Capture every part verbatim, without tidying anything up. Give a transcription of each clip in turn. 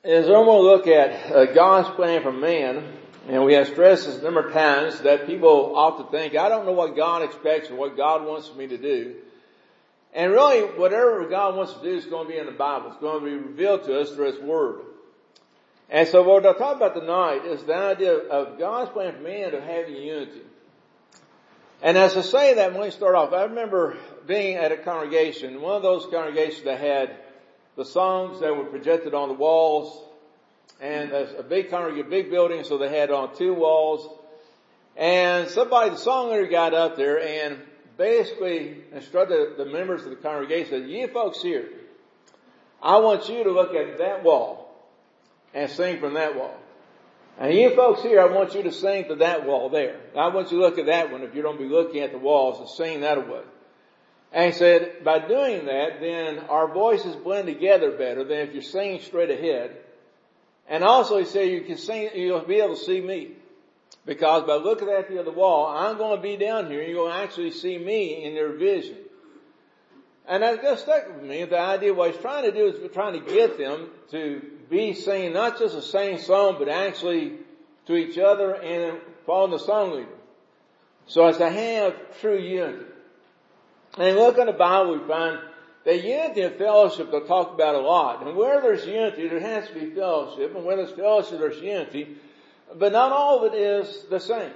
As I'm going to look at uh, God's plan for man, and we have stressed this a number of times that people often think, I don't know what God expects or what God wants me to do. And really, whatever God wants to do is going to be in the Bible. It's going to be revealed to us through His Word. And so what I'll talk about tonight is the idea of God's plan for man of having unity. And as I say that, when we start off, I remember being at a congregation, one of those congregations that had the songs that were projected on the walls, and a big congregation, a big building, so they had on two walls. And somebody, the song leader, got up there and basically instructed the members of the congregation, said, you folks here, I want you to look at that wall and sing from that wall. And you folks here, I want you to sing to that wall there. I want you to look at that one if you don't be looking at the walls and sing that away. And he said, by doing that, then our voices blend together better than if you're singing straight ahead. And also he said, you can sing, you'll be able to see me. Because by looking at the other wall, I'm going to be down here and you're going to actually see me in your vision. And that just stuck with me. The idea what he's trying to do is trying to get them to be singing not just the same song, but actually to each other and following the song leader. So as to have true unity. And look in the Bible, we find that unity and fellowship they'll talk about a lot. And where there's unity, there has to be fellowship. And where there's fellowship, there's unity. But not all of it is the same.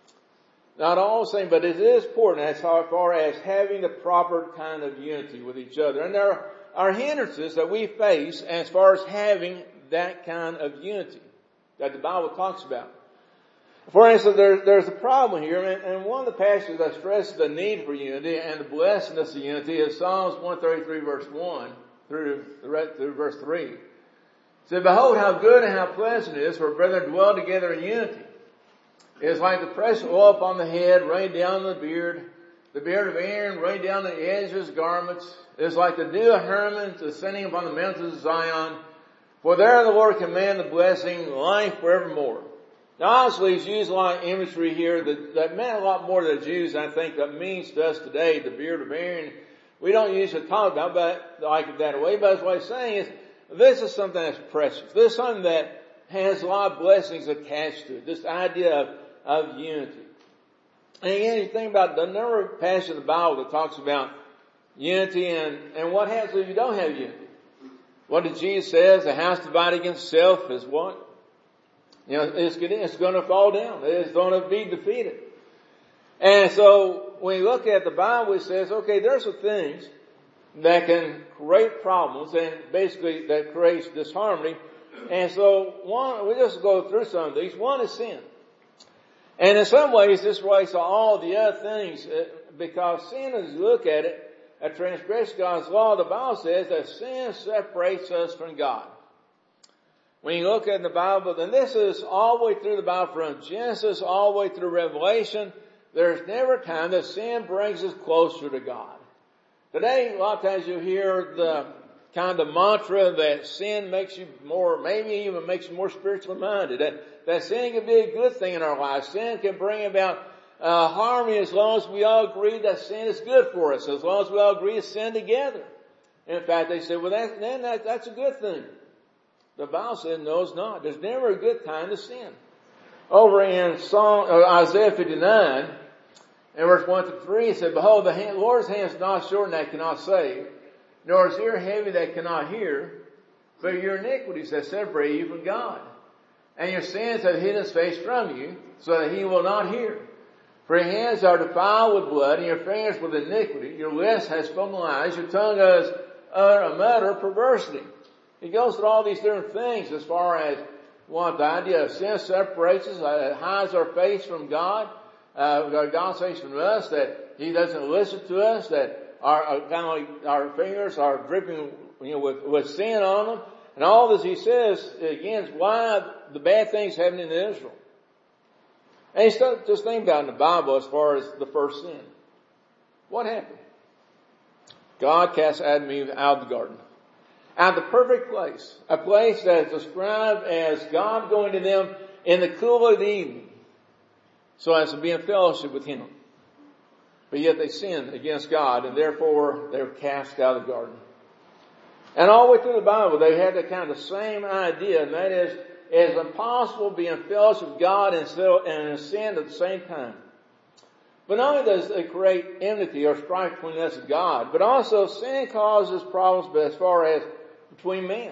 Not all the same, but it is important as far as having the proper kind of unity with each other. And there are hindrances that we face as far as having that kind of unity that the Bible talks about. For instance, there, there's a problem here, and one of the passages that stresses the need for unity and the blessedness of unity is Psalms one thirty-three verse one through, through verse three. It says, behold how good and how pleasant it is for brethren to dwell together in unity. It is like the precious oil upon the head, rained down the beard, the beard of Aaron, rained down the edge of his garments. It is like the dew of Hermon descending upon the mountains of Zion. For there the Lord commanded the blessing, life forevermore. Now honestly, he's used a lot of imagery here that, that meant a lot more to the Jews than I think that means to us today, the beard of Aaron. We don't usually talk about but like it that way, but what he's saying is, this is something that's precious. This is something that has a lot of blessings attached to it. This idea of, of unity. And again, you think about the number of passages in the Bible that talks about unity and, and what happens if you don't have unity. What did Jesus say? A house divided against itself is what? You know, it's, it's going to fall down. It's going to be defeated. And so when you look at the Bible, it says, okay, there's some things that can create problems and basically that creates disharmony. And so one, we just go through some of these. One is sin. And in some ways this relates to all the other things because sin, as you look at it, a transgression of God's law, the Bible says that sin separates us from God. When you look at the Bible, then this is all the way through the Bible from Genesis all the way through Revelation. There's never a time that sin brings us closer to God. Today, a lot of times you hear the kind of mantra that sin makes you more, maybe even makes you more spiritually minded. That, that sin can be a good thing in our lives. Sin can bring about uh, harmony as long as we all agree that sin is good for us. As long as we all agree to sin together. In fact, they say, well, that, then that, that's a good thing. The Bible says, no, it's not. There's never a good time to sin. Over in Psalm, uh, Isaiah fifty-nine, in verse one to three, it said, behold, the hand, Lord's hand is not short that cannot save, nor is ear heavy that cannot hear, but your iniquities have separated you from God. And your sins have hidden his face from you, so that he will not hear. For your hands are defiled with blood, and your fingers with iniquity. Your lips has spoken lies, your tongue has uttered a mutter of perversity. He goes through all these different things as far as one, the idea of sin separates us, uh, hides our face from God. Uh, God says from us that He doesn't listen to us, that our, uh, kind of like our fingers are dripping, you know, with, with sin on them. And all this He says, again, is why the bad things happened in Israel. And you start just think about in the Bible as far as the first sin. What happened? God cast Adam and Eve out of the garden. Out of the perfect place. A place that is described as God going to them in the cool of the evening. So as to be in fellowship with Him. But yet they sinned against God and therefore they were cast out of the garden. And all the way through the Bible, they had the kind of same idea, and that is, it is impossible to be in fellowship with God and still and in sin at the same time. But not only does it create enmity or strife between us and God, but also sin causes problems as far as between men.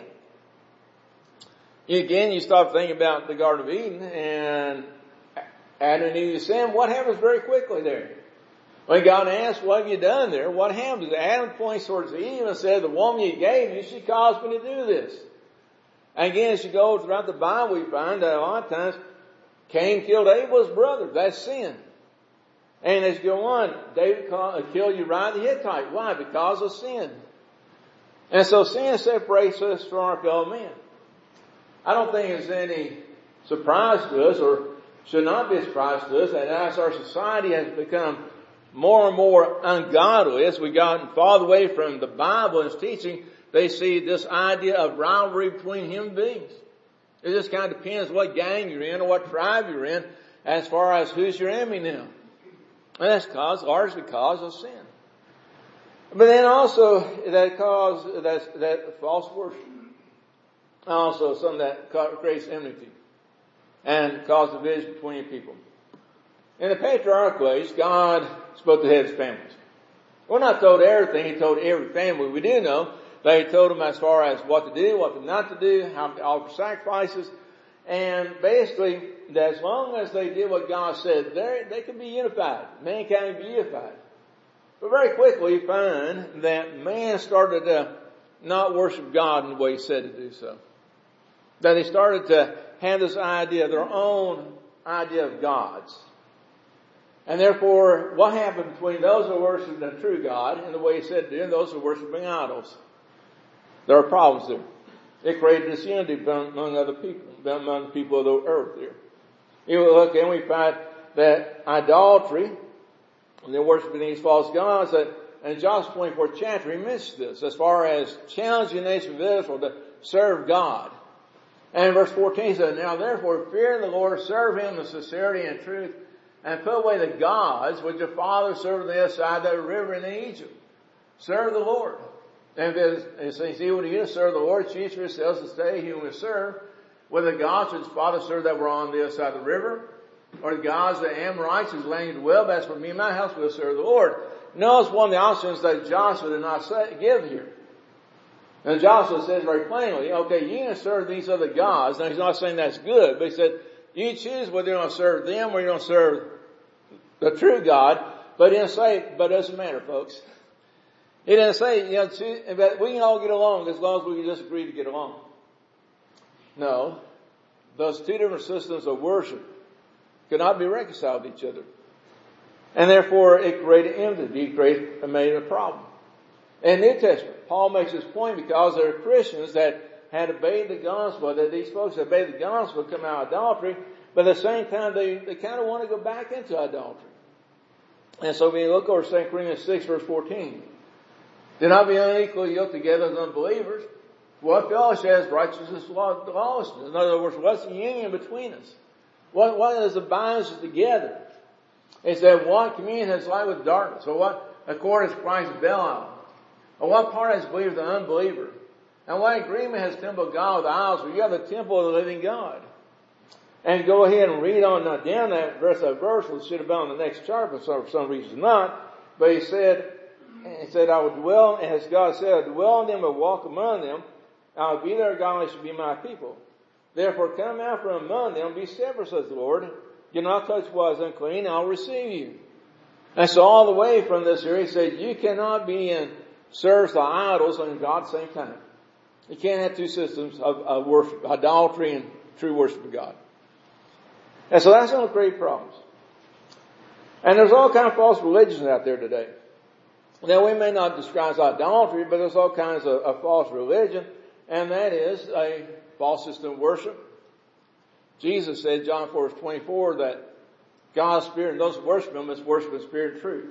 Again, you start thinking about the Garden of Eden, and Adam and Eve sin. What happens very quickly there? When God asked, what have you done there? What happens? Adam points towards Eve and said, the woman you gave you, she caused me to do this. And again, as you go throughout the Bible, we find that a lot of times Cain killed Abel's brother. That's sin. And as you go on, David killed Uriah the Hittite. Why? Because of sin. And so sin separates us from our fellow men. I don't think it's any surprise to us, or should not be a surprise to us, that as our society has become more and more ungodly, as we gotten farther away from the Bible and its teaching, they see this idea of rivalry between human beings. It just kind of depends what gang you're in or what tribe you're in as far as who's your enemy now. And that's cause, largely because of sin. But then also that cause, that, that false worship. Also something that creates enmity and causes division between people. In the patriarchal age, God spoke to the heads of families. We're not told everything. He told every family. We do know that He told them as far as what to do, what not to do, how to offer sacrifices. And basically, that as long as they did what God said, they could be unified. Mankind could be unified. But very quickly, you find that man started to not worship God in the way He said to do so. That they started to have this idea, their own idea of gods. And therefore, what happened between those who worship the true God in the way He said to do and those who are worshiping idols? There are problems there. It created disunity among other people, among the people of the earth there. You look and we find that idolatry, and they're worshiping these false gods, that in Joshua twenty-fourth chapter, he mentions this as far as challenging the nation of Israel to serve God. And in verse fourteen he said, now therefore fear the Lord, serve Him in sincerity and truth, and put away the gods which your fathers served on the other side of the river in Egypt. Serve the Lord. And it says, evil to you to serve the Lord, choose for yourselves this day whom you serve, whether the gods which fathers served that were on the other side of the river, or the gods of the Amorites whose land you dwell, but as for me and my house will serve the Lord. Notice one of the options that Joshua did not say, give here. And Joshua says very plainly, okay, you can serve these other gods. Now he's not saying that's good, but he said, you choose whether you're going to serve them or you're going to serve the true God. But he didn't say, but it doesn't matter, folks. He didn't say, you know, that we can all get along as long as we can just agree to get along. No. Those two different systems of worship could not be reconciled with each other. And therefore it created enmity. It created, it made a problem. In the New Testament, Paul makes this point because there are Christians that had obeyed the gospel, that these folks that obeyed the gospel come out of idolatry, but at the same time they, they kind of want to go back into idolatry. And so when you look over Second Corinthians six verse fourteen, do not be unequally yoked together as unbelievers. What fellowship has righteousness and lawlessness? In other words, what's the union between us? What, what is the binds us together? It said, what communion has light with darkness? Or what accord has Christ Belial? Or what part has believer with the unbeliever? And what agreement has temple of God with idols? For you are the temple of the living God. And go ahead and read on now down that verse of verse, which should have been on the next chart, but for some reason not. But he said, he said, I will dwell, and as God said, I will dwell in them and walk among them. I will be their God, and they shall be my people. Therefore come out from among them, be separate, says the Lord. Do not touch what is unclean, and I will receive you. And so all the way from this here, he said, you cannot be in service to idols and God at the same time. You can't have two systems of, of worship, idolatry and true worship of God. And so that's going to create problems. And there's all kinds of false religions out there today. Now we may not describe as idolatry, but there's all kinds of, of false religion, and that is a false system of worship. Jesus said, John four twenty-four, that God's Spirit and those who worship Him must worship in spirit and truth.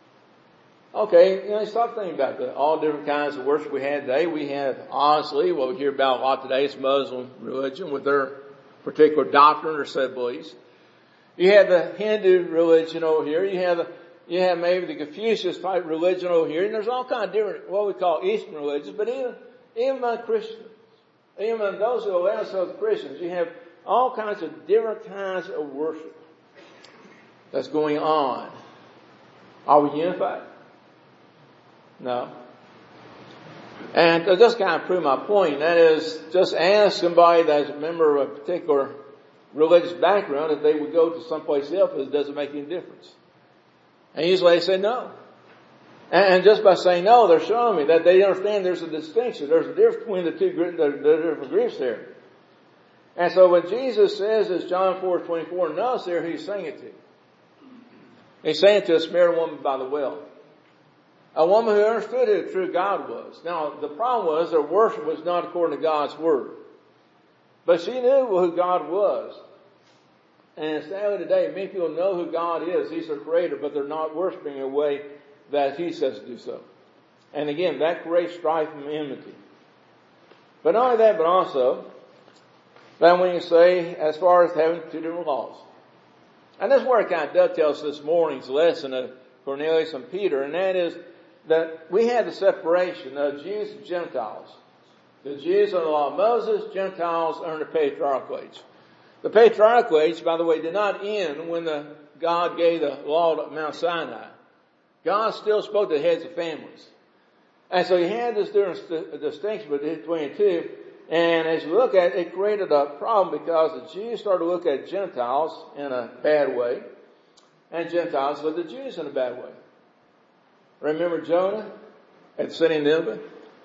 Okay, you know, stop thinking about the all different kinds of worship we have today. We have, honestly, what we hear about a lot today is Muslim religion with their particular doctrine or set of beliefs. You have the Hindu religion over here. You have the, you have maybe the Confucius type religion over here. And there's all kinds of different, what we call Eastern religions. But even, Even among Christians, even among those who allow themselves Christians, you have all kinds of different kinds of worship that's going on. Are we unified? No. And to just kind of prove my point, that is, just ask somebody that's a member of a particular religious background if they would go to someplace else, it doesn't make any difference. And usually they say no. And just by saying no, they're showing me that they understand there's a distinction. There's a difference between the two the, the different groups there. And so when Jesus says, as John four twenty-four, notice there who he's saying it to. He's saying it to a Samaritan woman by the well. A woman who understood who true God was. Now, the problem was their worship was not according to God's word. But she knew who God was. And sadly today, many people know who God is. He's their creator, but they're not worshiping in a way that he says to do so. And again, that creates strife and enmity. But not only that, but also, that when you say, as far as having two different laws. And this is where it kind of dovetails this morning's lesson of Cornelius and Peter, and that is that we had the separation of Jews and Gentiles. The Jews under the law of Moses, Gentiles under the patriarchal age. The patriarchal age, by the way, did not end when the God gave the law at Mount Sinai. God still spoke to the heads of families. And so you had this different distinction between the two. And as you look at it, it created a problem because the Jews started to look at Gentiles in a bad way. And Gentiles looked at the Jews in a bad way. Remember Jonah at the city of Nineveh?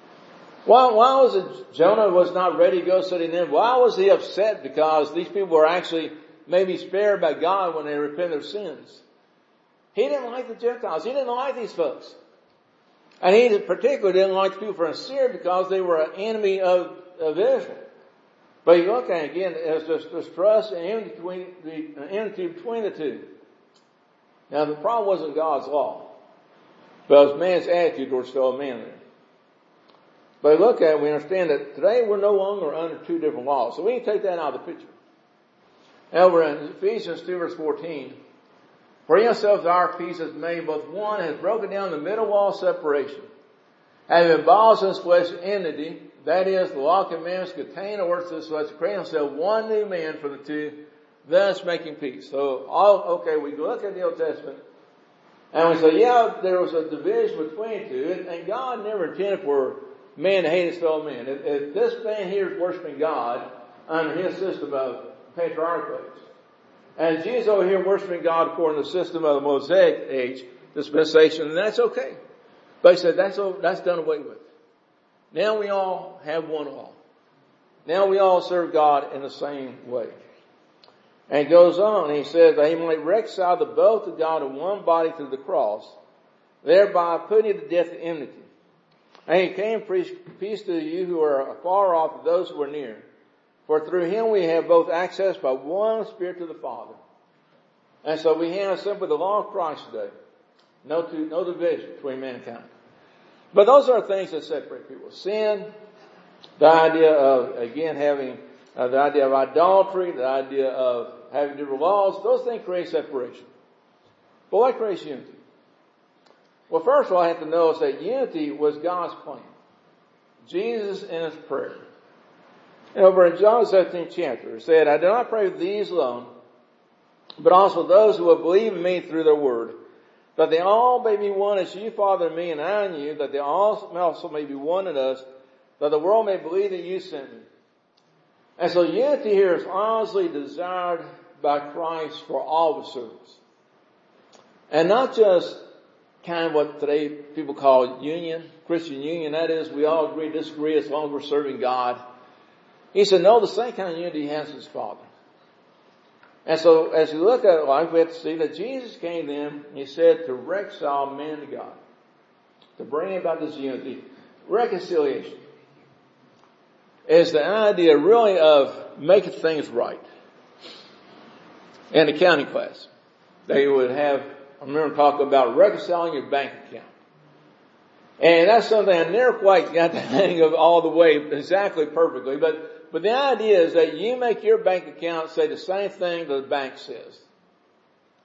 Why, why was it Jonah was not ready to go to the city of Nineveh? Why was he upset? Because these people were actually maybe spared by God when they repented of sins. He didn't like the Gentiles. He didn't like these folks. And he particularly didn't like the people from Assyria because they were an enemy of, of Israel. But you look at it again, there's this distrust and enmity between the, enmity between the two. Now the problem wasn't God's law, but it was man's attitude towards fellow man there. But look at it, we understand that today we're no longer under two different laws. So we can take that out of the picture. Over in Ephesians two verse fourteen, for he himself our peace has made both one, has broken down the middle wall of separation, having abolished in his flesh enmity, that is, the law of commandments contained in words of this flesh, to create himself one new man from the two, thus making peace. So, all, okay, we look at the Old Testament, and we say, yeah, there was a division between the two, and, and God never intended for man to hate his fellow man. If, if this man here is worshiping God under his system of patriarchal age, and Jesus over here worshiping God according to the system of the Mosaic age, dispensation, and that's okay. But he said that's that's done away with. Now we all have one law. Now we all serve God in the same way. And he goes on, and he says that he might reconcile the both to God in one body through the cross, thereby putting to death the enmity. And he came and preached peace to you who are afar off, to those who are near. For through him we have both access by one Spirit to the Father. And so we have simply the law of Christ today. No, two, no division between mankind. But those are things that separate people. Sin, the idea of, again, having uh, the idea of idolatry, the idea of having different laws, those things create separation. But what creates unity? Well, first of all, I have to know is that unity was God's plan. Jesus in his prayer. And over in John seventeenth chapter, it said, I do not pray for these alone, but also those who will believe in me through their word, that they all may be one as you, Father, in me, and I in you, that they also may be one in us, that the world may believe that you sent me. And so unity here is honestly desired by Christ for all of his servants. And not just kind of what today people call union, Christian union. That is, we all agree, disagree as long as we're serving God. He said, no, the same kind of unity he has with his Father. And so as you look at life, we have to see that Jesus came to them, he said, to reconcile man to God. To bring about this unity. Reconciliation is the idea really of making things right. In accounting class, they would have, I remember talking about reconciling your bank account. And that's something I never quite got the hang of all the way exactly perfectly, but But the idea is that you make your bank account say the same thing that the bank says.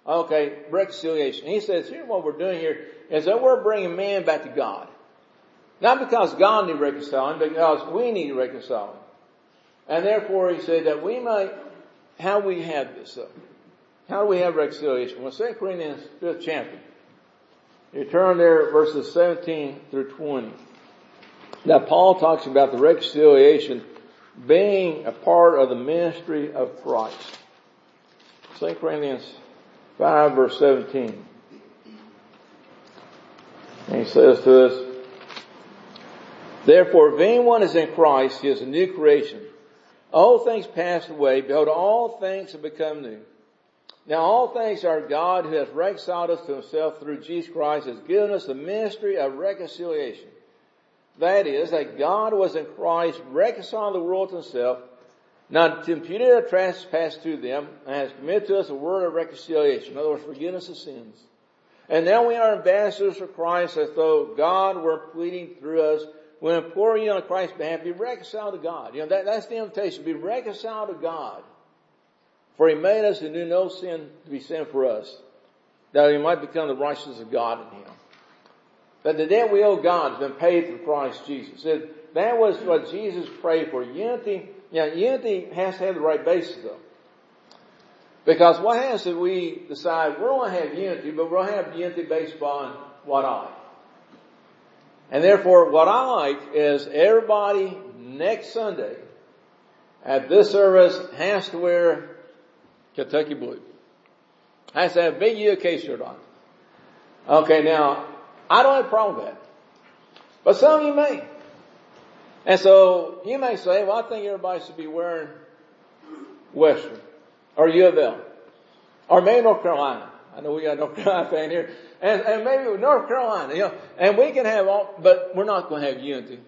Okay, reconciliation. He says, here's what we're doing here, is that we're bringing man back to God. Not because God need reconciling, but because we need reconciling. And therefore he said that we might, how we have this though? How do we have reconciliation? Well, Second Corinthians fifth chapter. You turn there verses seventeen through twenty. Now Paul talks about the reconciliation being a part of the ministry of Christ. Second Corinthians five verse seventeen. And he says to us, therefore, if anyone is in Christ, he is a new creation. All things passed away. Behold, all things have become new. Now all things are God who has reconciled us to himself through Jesus Christ, has given us the ministry of reconciliation. That is, that God was in Christ, reconciling the world to himself, not to impute their trespass to them, and has committed to us a word of reconciliation. In other words, forgiveness of sins. And now we are ambassadors for Christ, as though God were pleading through us. We implore you on Christ's behalf, be reconciled to God. You know, that, that's the invitation, be reconciled to God. For he made us who knew no sin to be sin for us, that we might become the righteousness of God in him. That the debt we owe God has been paid through Christ Jesus. That was what Jesus prayed for. Unity, you know, unity has to have the right basis though. Because what happens if we decide we're going to have unity, but we're going to have unity based on what I like? And therefore, what I like is everybody next Sunday at this service has to wear Kentucky blue. Has to have a big U K shirt on. Okay, now, I don't have a problem with that. But some of you may. And so, you may say, well, I think everybody should be wearing Western. Or U of L. Or maybe North Carolina. I know we got a North Carolina fan here. And, and maybe North Carolina, you know. And we can have all, but we're not going to have unity.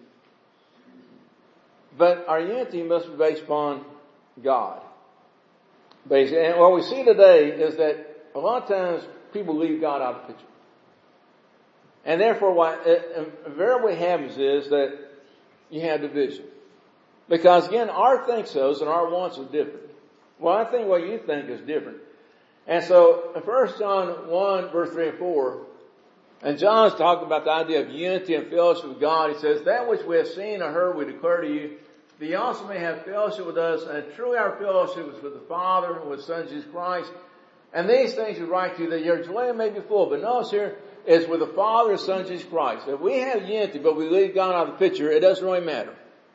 But our unity must be based upon God. Basically. And what we see today is that a lot of times people leave God out of the picture. And therefore what invariably happens is that you have division. Because again, our think-sos and our wants are different. Well, I think what you think is different. And so in First John one verse three and four, and John's talking about the idea of unity and fellowship with God. He says, that which we have seen or heard we declare to you, that you also may have fellowship with us, and truly our fellowship is with the Father and with Son Jesus Christ. And these things we write to you, that your joy may be full. But notice here, it's with the Father and Son Jesus Christ. If we have unity, but we leave God out of the picture, it doesn't really matter.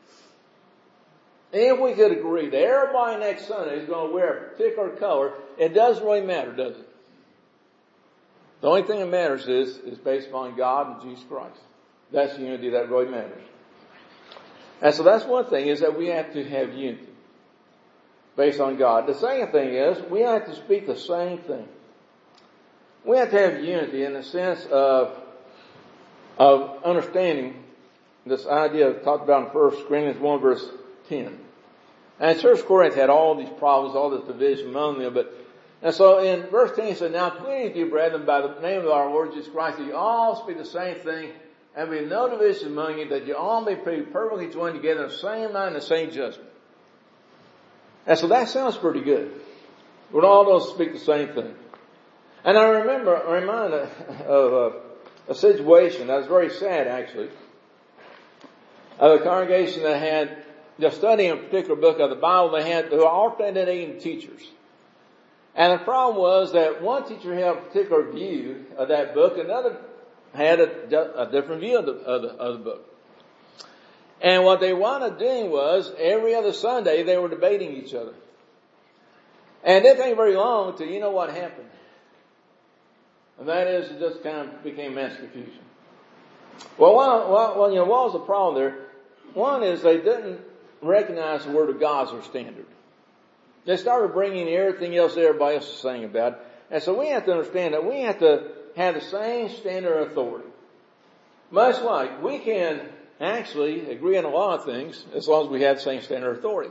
If we could agree that everybody next Sunday is going to wear a particular color, it doesn't really matter, does it? The only thing that matters is, is based upon God and Jesus Christ. That's the unity that really matters. And so that's one thing, is that we have to have unity based on God. The second thing is, we have to speak the same thing. We have to have unity in the sense of, of understanding this idea talked about in First Corinthians one verse ten. And Church of Corinth had all these problems, all this division among them, but and so in verse ten he said, now pleading with you, brethren, by the name of our Lord Jesus Christ, that you all speak the same thing, and be no division among you, that you all may be perfectly joined together in the same mind and the same judgment. And so that sounds pretty good. We're all going to speak the same thing. And I remember, I'm reminded of a, a situation that was very sad, actually, of a congregation that had just studying a particular book of the Bible. They had, they were alternating teachers. And the problem was that one teacher had a particular view of that book, another had a, a different view of the, of the, of the book. And what they wound up doing was, every other Sunday, they were debating each other. And it didn't take very long until you know what happened. And that is, it just kind of became mass confusion. Well, one, well, you know, what was the problem there? One is they didn't recognize the Word of God as their standard. They started bringing everything else that everybody else is saying about it. And so we have to understand that we have to have the same standard of authority. Much like we can actually agree on a lot of things as long as we have the same standard of authority.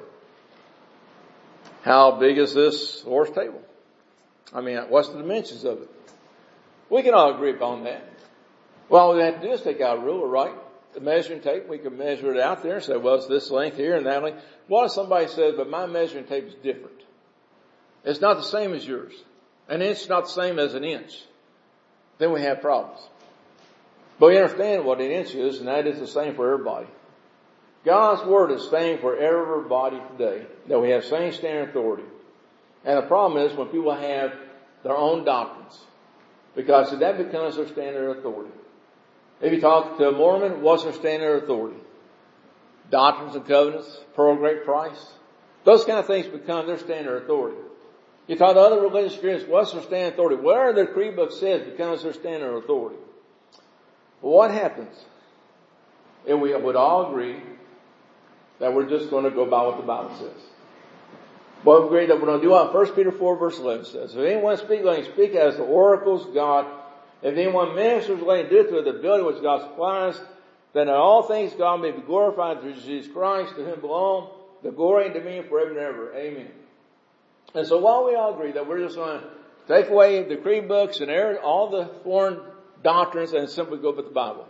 How big is this horse table? I mean, what's the dimensions of it? We can all agree upon that. Well, all we have to do is take out a ruler, right? The measuring tape, we can measure it out there and say, well, it's this length here and that length. What if somebody says, but my measuring tape is different? It's not the same as yours. An inch is not the same as an inch. Then we have problems. But we understand what an inch is, and that is the same for everybody. God's Word is the same for everybody today, that we have same standard authority. And the problem is when people have their own doctrines, because that becomes their standard authority. If you talk to a Mormon, what's their standard authority? Doctrines and Covenants, Pearl of Great Price. Those kind of things become their standard authority. You talk to other religious groups, what's their standard authority? Whatever their creed book says becomes their standard authority. Well, what happens if we would all agree that we're just going to go by what the Bible says? Well, we agree that we're going to do what First Peter four verse eleven says. If anyone speaks, let him speak as the oracles of God. If anyone ministers, let him do it to the ability which God supplies, that in all things God may be glorified through Jesus Christ, to whom belong the glory and dominion forever and ever. Amen. And so while we all agree that we're just going to take away the creed books and all the foreign doctrines and simply go with the Bible,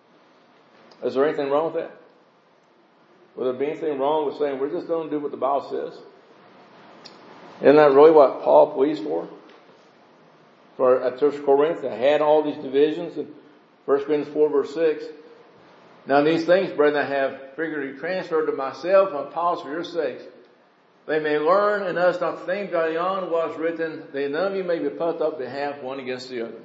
is there anything wrong with that? Would there be anything wrong with saying we're just going to do what the Bible says? Isn't that really what Paul pleads for? For at Church of Corinth, they had all these divisions in First Corinthians four verse six. Now these things, brethren, I have figuratively transferred to myself and Apollos for your sakes. They may learn in us not to think beyond what is written, that none of you may be puffed up to have one against the other.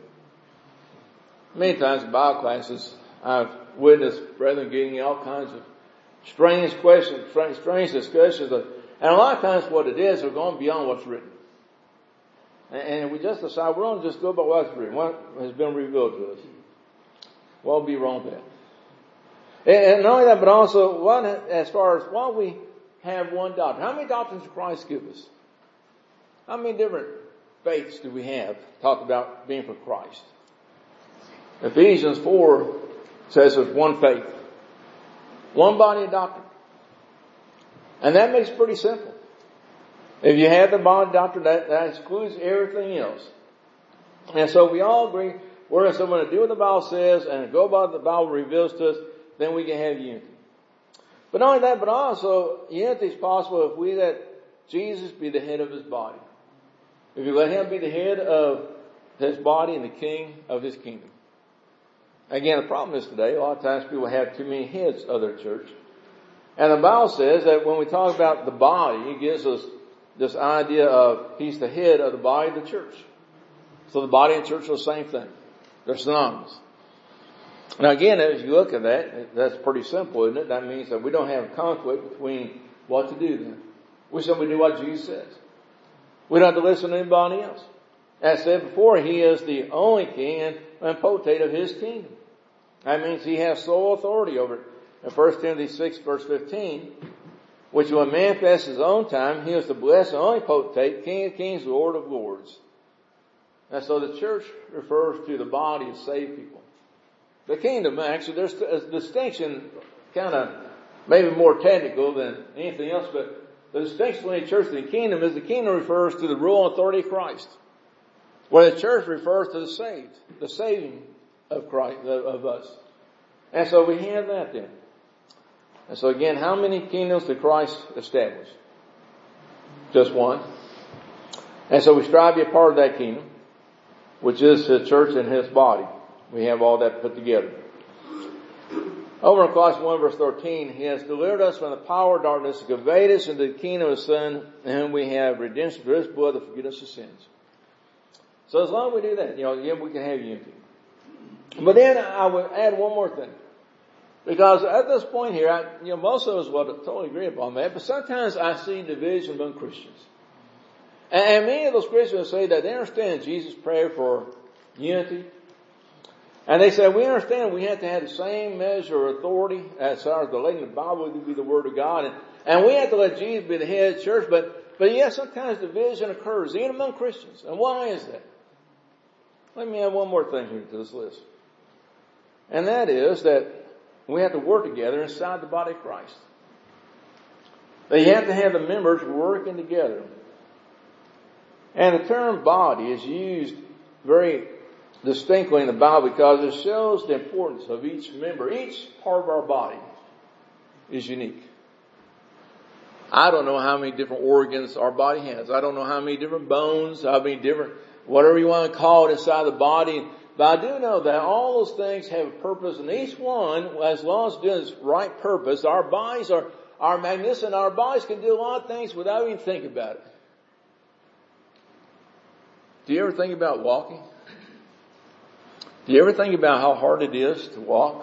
Many times in Bible classes, I've witnessed brethren getting all kinds of strange questions, strange, strange discussions. Of, and a lot of times what it is, they're going beyond what's written. And, and we just decide we're going to just go by what's written, what has been revealed to us. What would be wrong with that? And, and not only that, but also, what, as far as why we have one doctrine. How many doctrines does Christ give us? How many different faiths do we have talked about being for Christ? Ephesians four says there's one faith. One body of doctrine. And that makes it pretty simple. If you have the body of doctrine, that, that excludes everything else. And so we all agree we're going to do what the Bible says and go by what the Bible reveals to us, then we can have unity. But not only that, but also unity is possible if we let Jesus be the head of his body. If you let him be the head of his body and the king of his kingdom. Again, the problem is today, a lot of times people have too many heads of their church. And the Bible says that when we talk about the body, it gives us this idea of he's the head of the body of the church. So the body and church are the same thing. They're synonymous. Now again, as you look at that, that's pretty simple, isn't it? That means that we don't have a conflict between what to do then. We simply do what Jesus says. We don't have to listen to anybody else. As I said before, he is the only king and, and potentate of his kingdom. That means he has sole authority over it. In First Timothy six verse fifteen, which will manifest his own time, he is the blessed and only potentate, King of kings, Lord of lords. And so the church refers to the body of saved people. The kingdom, actually, there's a distinction, kind of maybe more technical than anything else, but the distinction between the church and the kingdom is the kingdom refers to the rule and authority of Christ, where the church refers to the saved, the saving of Christ, of us. And so we have that then. And so again, how many kingdoms did Christ establish? Just one. And so we strive to be a part of that kingdom, which is the church and his body. We have all that put together. Over in Colossians one verse thirteen, he has delivered us from the power of darkness, conveyed us into the kingdom of his Son, in whom we have redemption through his blood, the forgiveness of sins. So as long as we do that, you know, again, we can have unity. But then I would add one more thing. Because at this point here, I, you know, most of us will totally agree upon that, but sometimes I see division among Christians. And, and many of those Christians say that they understand Jesus' prayer for unity. And they say, we understand we have to have the same measure of authority as far as the letting the Bible be the Word of God. And, and we have to let Jesus be the head of the church, but, but yes, sometimes division occurs, even among Christians. And why is that? Let me add one more thing here to this list. And that is that we have to work together inside the body of Christ. That you have to have the members working together. And the term body is used very distinctly in the Bible because it shows the importance of each member. Each part of our body is unique. I don't know how many different organs our body has. I don't know how many different bones, how many different, whatever you want to call it inside the body. But I do know that all those things have a purpose, and each one, as long as it's doing its right purpose, our bodies are, are magnificent. Our bodies can do a lot of things without even thinking about it. Do you ever think about walking? Do you ever think about how hard it is to walk?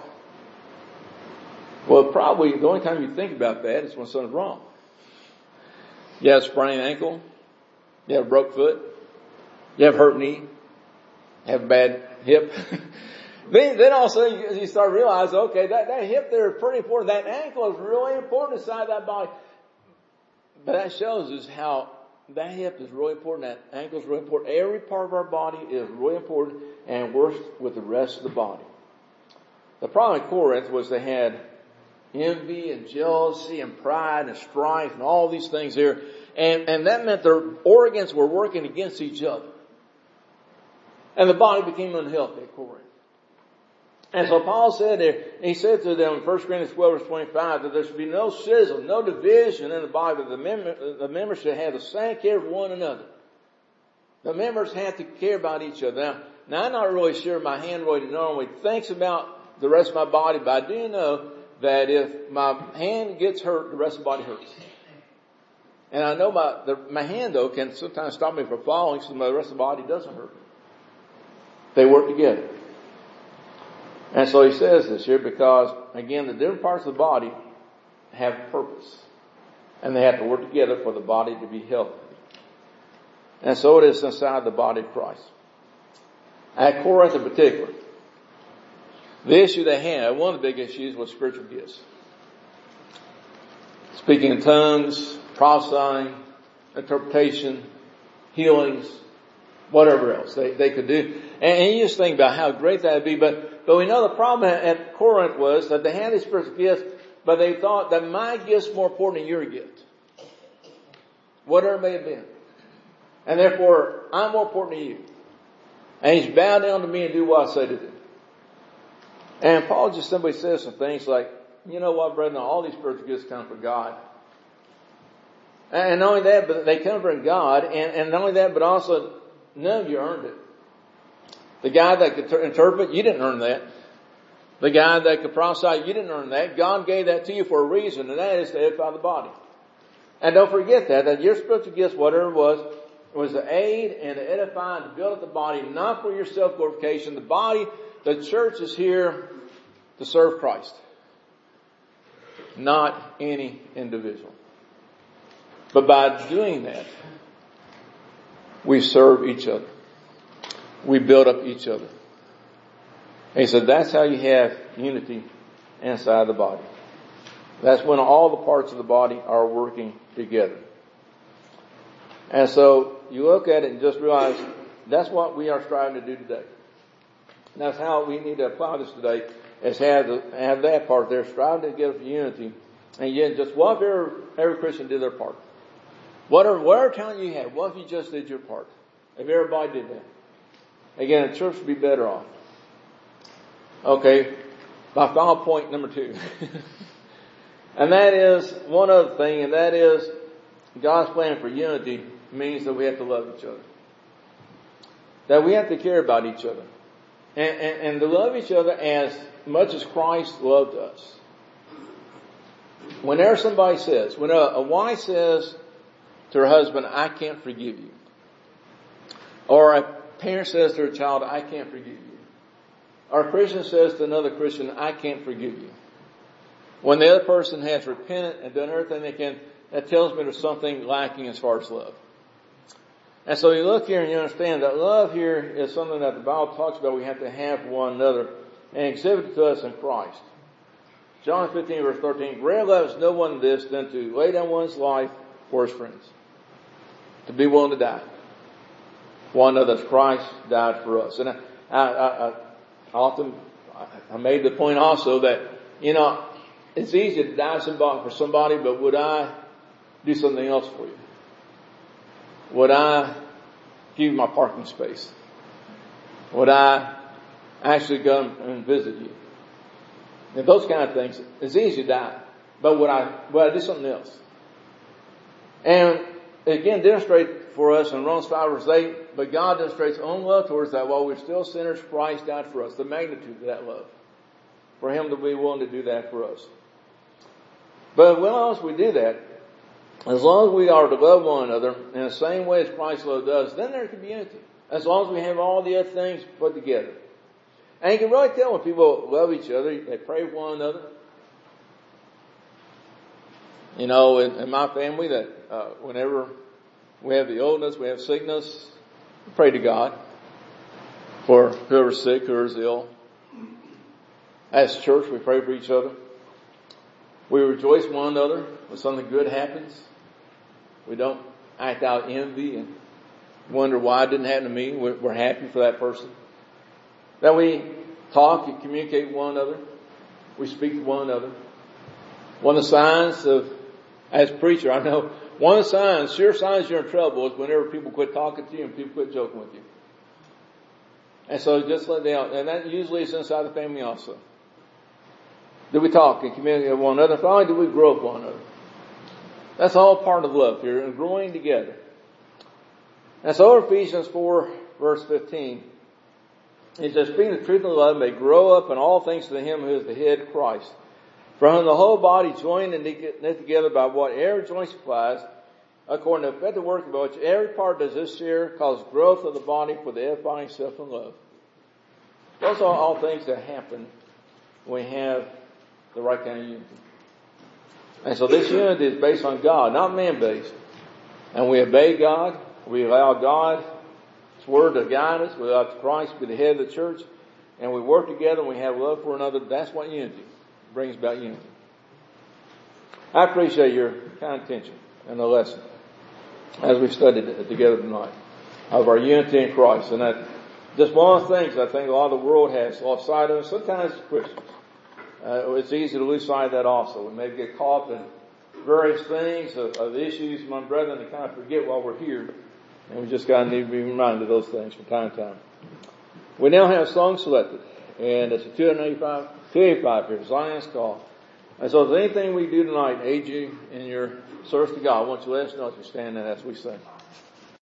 Well, probably the only time you think about that is when something's wrong. You have a sprained ankle. You have a broke foot. You have a hurt knee. You have a bad hip. then, then all of a sudden you start realizing, okay, that, that hip there is pretty important. That ankle is really important inside that body. But that shows us how that hip is really important. That ankle is really important. Every part of our body is really important and works with the rest of the body. The problem in Corinth was they had envy and jealousy and pride and strife and all these things there. And, and that meant their organs were working against each other. And the body became unhealthy at Corinth. And so Paul said there, he said to them in First Corinthians twelve verse twenty-five that there should be no schism, no division in the body, but the, mem- the members should have the same care of one another. The members have to care about each other. Now, now I'm not really sure my hand really normally thinks about the rest of my body, but I do know that if my hand gets hurt, the rest of the body hurts. And I know my, the, my hand though can sometimes stop me from falling, so the rest of the body doesn't hurt. They work together. And so he says this here because, again, the different parts of the body have purpose. And they have to work together for the body to be healthy. And so it is inside the body of Christ. At Corinth in particular, the issue they had, one of the big issues was spiritual gifts. Speaking in tongues, prophesying, interpretation, healings, whatever else they, they could do. And, and you just think about how great that would be. But, but we know the problem at Corinth was that they had these spiritual gifts, but they thought that my gift's more important than your gift. Whatever it may have been. And therefore, I'm more important to you. And he's bow down to me and do what I say to do. And Paul just simply says some things like, you know what, brethren, all these spiritual gifts come from God. And not only that, but they come from God. And, and not only that, but also none of you earned it. The guy that could interpret, you didn't earn that. The guy that could prophesy, you didn't earn that. God gave that to you for a reason, and that is to edify the body. And don't forget that, that your spiritual gifts, whatever it was, was to aid and to edify and to build up the body, not for your self-glorification. The body, the church is here to serve Christ, not any individual. But by doing that, we serve each other. We build up each other. And he said that's how you have unity inside the body. That's when all the parts of the body are working together. And so you look at it and just realize that's what we are striving to do today. And that's how we need to apply this today, is have, the, have that part there, striving to get unity. And yet just what if every, every Christian did their part? Whatever, whatever talent you had, what if you just did your part? If everybody did that. Again, the church would be better off. Okay, my final point number two. And that is one other thing, and that is God's plan for unity means that we have to love each other. That we have to care about each other. And, and, and to love each other as much as Christ loved us. Whenever somebody says, when a, a wife says to her husband, I can't forgive you. Or a parent says to her child, I can't forgive you. Or a Christian says to another Christian, I can't forgive you. When the other person has repented and done everything they can, that tells me there's something lacking as far as love. And so you look here and you understand that love here is something that the Bible talks about. We have to have one another and exhibit it to us in Christ. John fifteen verse thirteen, greater love is no one this than to lay down one's life for his friends. To be willing to die. One another as Christ died for us. And I, I, I, I often, I made the point also that, you know, it's easy to die somebody for somebody, but would I do something else for you? Would I give you my parking space? Would I actually go and visit you? And those kind of things, it's easy to die. But would I, would I do something else? And again demonstrated for us in Romans five verse eight, but God demonstrates his own love towards that while we're still sinners, Christ died for us. The magnitude of that love. For him to be willing to do that for us. But as long as we do that, as long as we are to love one another in the same way as Christ loved us, then there can be unity. As long as we have all the other things put together. And you can really tell when people love each other, they pray for one another. You know, in, in my family, that uh, whenever we have the illness, we have sickness, we pray to God for whoever's sick, whoever's ill. As a church, we pray for each other. We rejoice one another when something good happens. We don't act out envy and wonder why it didn't happen to me. We're, we're happy for that person. That we talk and communicate with one another. We speak to one another. One of the signs of, as a preacher, I know one of the signs, sure signs you're in trouble is whenever people quit talking to you and people quit joking with you. And so just let them, and that usually is inside the family also. Do we talk and communicate with one another? Finally, do we grow up one another? That's all part of love here, and growing together. And so Ephesians four, verse fifteen, it says, speaking the truth in love, may grow up in all things to him who is the head, Christ. From whom the whole body joined and knit together by what every joint supplies, according to the effective work by which every part does its share, causes growth of the body for the edifying self in love. Those are all things that happen when we have the right kind of unity. And so this unity is based on God, not man-based. And we obey God. We allow God's word to guide us. We allow Christ to be the head of the church. And we work together and we have love for another. That's what unity brings about unity. I appreciate your kind attention and the lesson as we studied it together tonight of our unity in Christ. And that just one of the things I think a lot of the world has lost sight of, sometimes as Christians. Uh, it's easy to lose sight of that also. We maybe get caught in various things of, of issues, my brethren, to kind of forget while we're here. And we just kind of need to be reminded of those things from time to time. We now have songs selected. And it's a two eighty-five, two eighty-five here, Zion's Call. And so if there's anything we do tonight aid you in your service to God, I want you to let us know as we stand and as we sing.